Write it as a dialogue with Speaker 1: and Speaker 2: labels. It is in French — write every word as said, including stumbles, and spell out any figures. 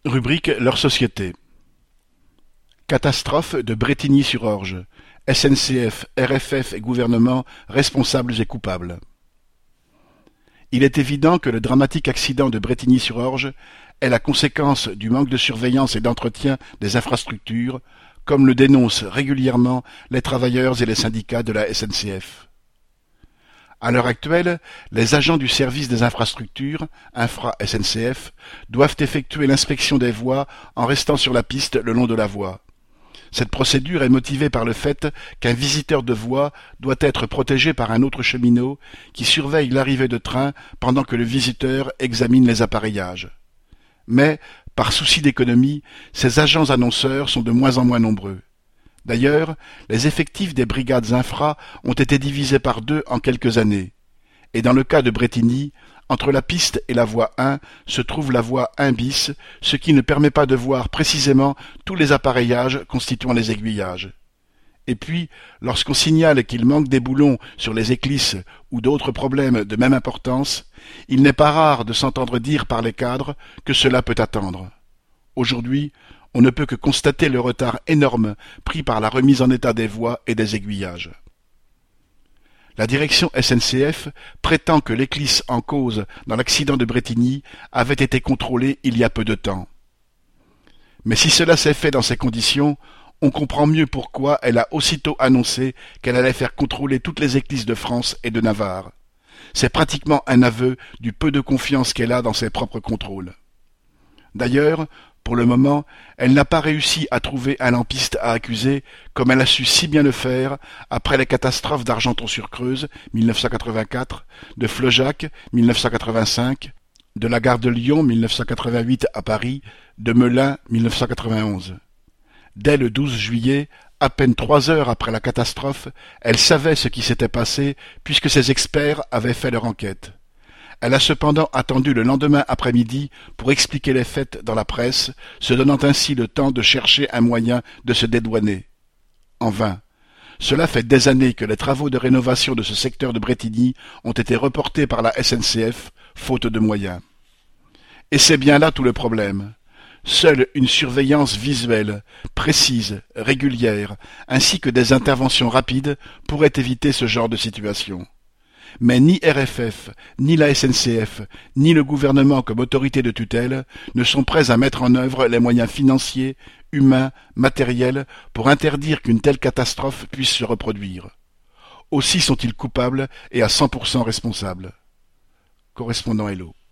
Speaker 1: Rubrique leur société. Catastrophe de Brétigny-sur-Orge. S N C F, R F F et gouvernement responsables et coupables. Il est évident que le dramatique accident de Brétigny-sur-Orge est la conséquence du manque de surveillance et d'entretien des infrastructures, comme le dénoncent régulièrement les travailleurs et les syndicats de la S N C F. À l'heure actuelle, les agents du service des infrastructures, Infra S N C F, doivent effectuer l'inspection des voies en restant sur la piste le long de la voie. Cette procédure est motivée par le fait qu'un visiteur de voie doit être protégé par un autre cheminot qui surveille l'arrivée de train pendant que le visiteur examine les appareillages. Mais, par souci d'économie, ces agents annonceurs sont de moins en moins nombreux. D'ailleurs, les effectifs des brigades infra ont été divisés par deux en quelques années. Et dans le cas de Brétigny, entre la piste et la voie un se trouve la voie un bis, ce qui ne permet pas de voir précisément tous les appareillages constituant les aiguillages. Et puis, lorsqu'on signale qu'il manque des boulons sur les éclisses ou d'autres problèmes de même importance, il n'est pas rare de s'entendre dire par les cadres que cela peut attendre. Aujourd'hui, on ne peut que constater le retard énorme pris par la remise en état des voies et des aiguillages. La direction S N C F prétend que l'éclisse en cause dans l'accident de Brétigny avait été contrôlée il y a peu de temps. Mais si cela s'est fait dans ces conditions, on comprend mieux pourquoi elle a aussitôt annoncé qu'elle allait faire contrôler toutes les éclisses de France et de Navarre. C'est pratiquement un aveu du peu de confiance qu'elle a dans ses propres contrôles. D'ailleurs, pour le moment, elle n'a pas réussi à trouver un lampiste à accuser, comme elle a su si bien le faire après les catastrophes d'Argenton-sur-Creuse, mille neuf cent quatre-vingt-quatre, de Fleujac, mille neuf cent quatre-vingt-cinq, de la gare de Lyon, mille neuf cent quatre-vingt-huit à Paris, de Melun, mille neuf cent quatre-vingt-onze. Dès le douze juillet, à peine trois heures après la catastrophe, elle savait ce qui s'était passé puisque ses experts avaient fait leur enquête. Elle a cependant attendu le lendemain après-midi pour expliquer les faits dans la presse, se donnant ainsi le temps de chercher un moyen de se dédouaner. En vain. Cela fait des années que les travaux de rénovation de ce secteur de Brétigny ont été reportés par la S N C F, faute de moyens. Et c'est bien là tout le problème. Seule une surveillance visuelle, précise, régulière, ainsi que des interventions rapides pourraient éviter ce genre de situation. Mais ni R F F, ni la S N C F, ni le gouvernement comme autorité de tutelle ne sont prêts à mettre en œuvre les moyens financiers, humains, matériels pour interdire qu'une telle catastrophe puisse se reproduire. Aussi sont-ils coupables et à cent pour cent responsables. Correspondant Hello.